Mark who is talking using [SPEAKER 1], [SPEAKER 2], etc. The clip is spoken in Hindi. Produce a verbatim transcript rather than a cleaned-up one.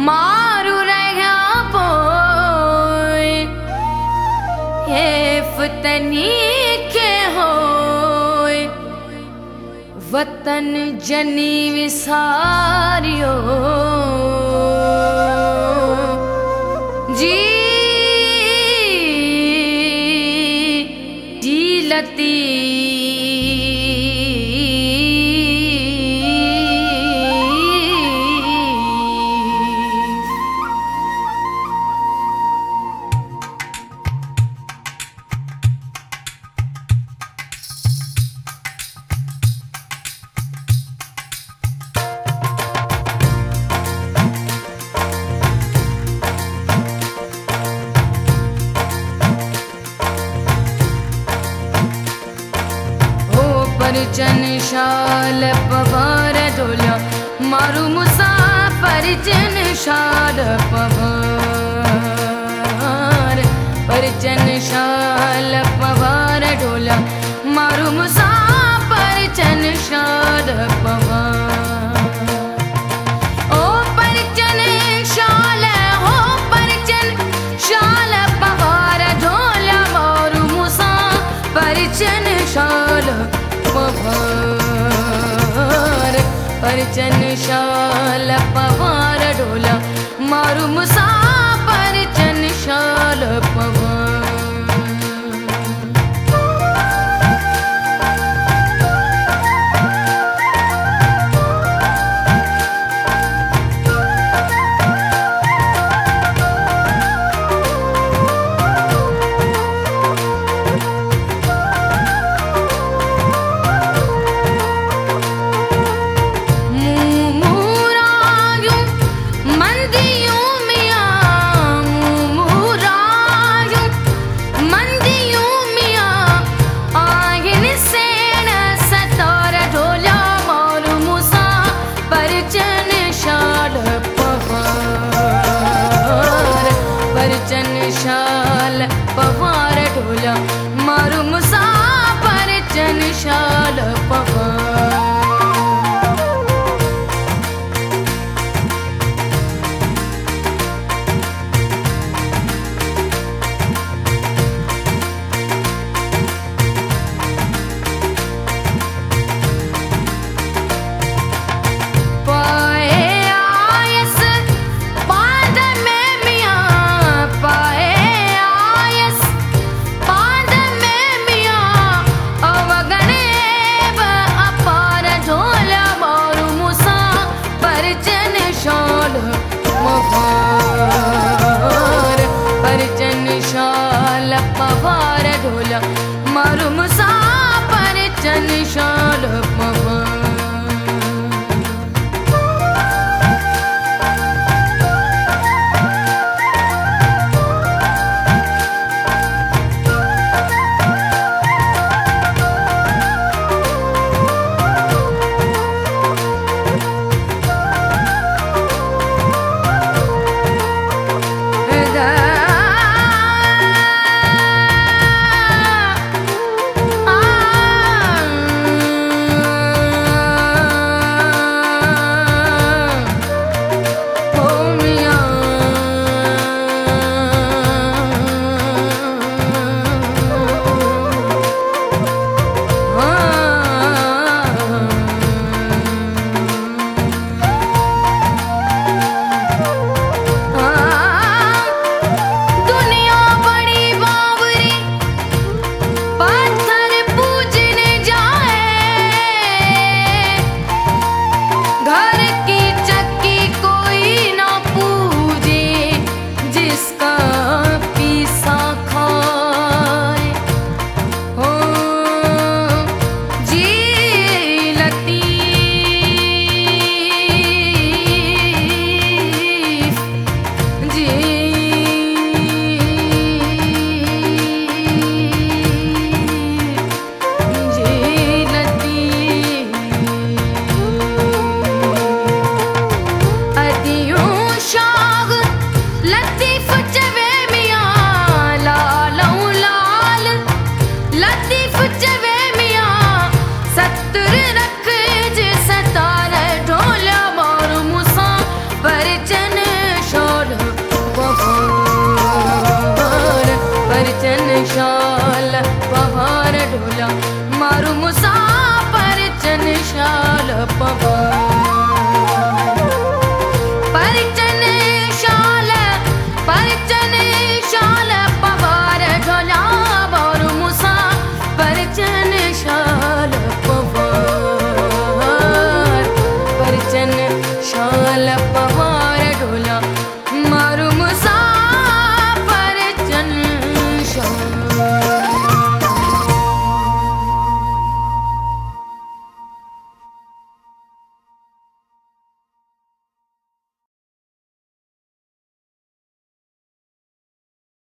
[SPEAKER 1] मारू रहा पोए ये फतनी के होए वतन जनी विसारियो जी लती परिचन शाल पवार ढोलिया मारू मुसा परिचन शाल पवार परिचन शाल पवार ढोलिया मारू मुसा परिचन शाल पवार ओ परिचन शाल हो परिचन शाल पवार ढोलिया मारू मुसा परिचन शाल पवार परिचन शाल पवार ढोला मारू मुसा परिचन शाल पवार पवार परिचन शाल परिचन शाल पवार ढोला मारू मुसा परिचन शाल पवार परिचन शाल पवार